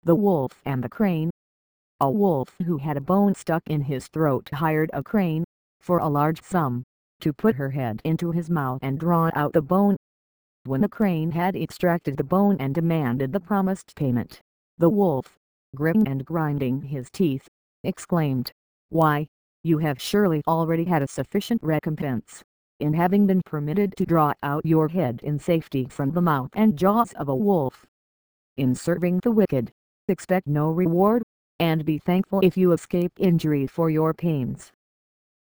The Wolf and the Crane. A wolf who had a bone stuck in his throat hired a crane, for a large sum, to put her head into his mouth and draw out the bone. When the crane had extracted the bone and demanded the promised payment, the wolf, gritting and grinding his teeth, exclaimed, "Why, you have surely already had a sufficient recompense, in having been permitted to draw out your head in safety from the mouth and jaws of a wolf. In serving the wicked, expect no reward, and be thankful if you escape injury for your pains."